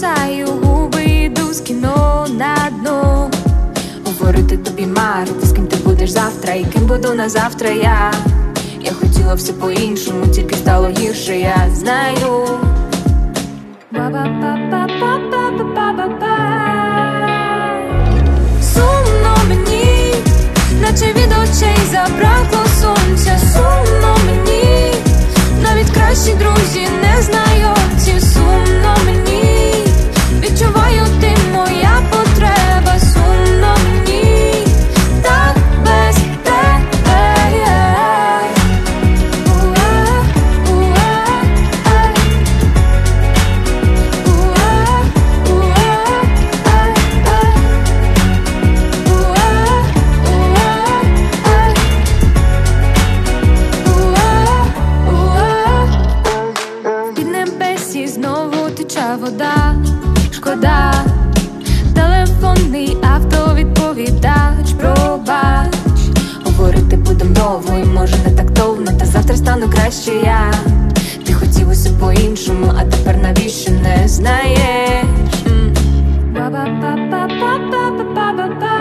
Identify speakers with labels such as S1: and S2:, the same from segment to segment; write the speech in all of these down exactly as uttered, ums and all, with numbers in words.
S1: кусаю губи, йду з кіно на дно. Говорити тобі марити, з ким ти будеш завтра і ким буду на завтра я. Я хотіла все по-іншому, тільки стало гірше, я знаю. Ба-ба-ба-ба-ба-ба-ба-ба. Сумно мені, наче від очей забракло сонця. Сумно мені, навіть кращі друзі незнайомці. Сумно мені, відчуваю, ти моя потреба. Сумно мені, так без тебе. Під небесі знову тече вода. Шкода, телефонний автовідповідач. Пробач, говорити будем довго і може не тактовно, та завтра стану краще я. Ти хотів усе по-іншому, а тепер навіщо не знаєш? Ба-ба-ба-ба-ба-ба-ба-ба.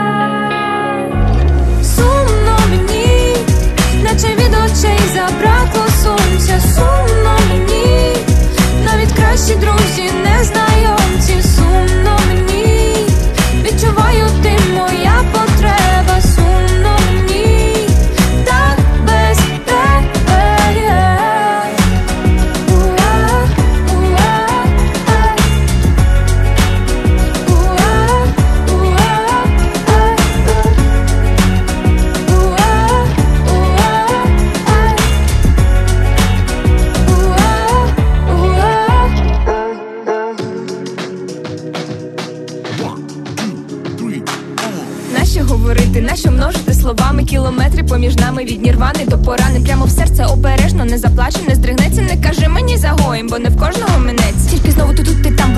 S1: Сумно мені, наче від очей забракло сонця. Сумно мені, навіть кращі друзі незнайомці. Сумно мені, відчуваю, ти моя потреба. Сумно мені, так без тебе. Нащо говорити, нащо множити словами кілометри поміж нами від нірвани до порани. Прямо в серце обережно, не заплаче, не здригнеться. Не кажи мені загоїм, бо не в кожного минець. Тільки знову ти тут, ти там.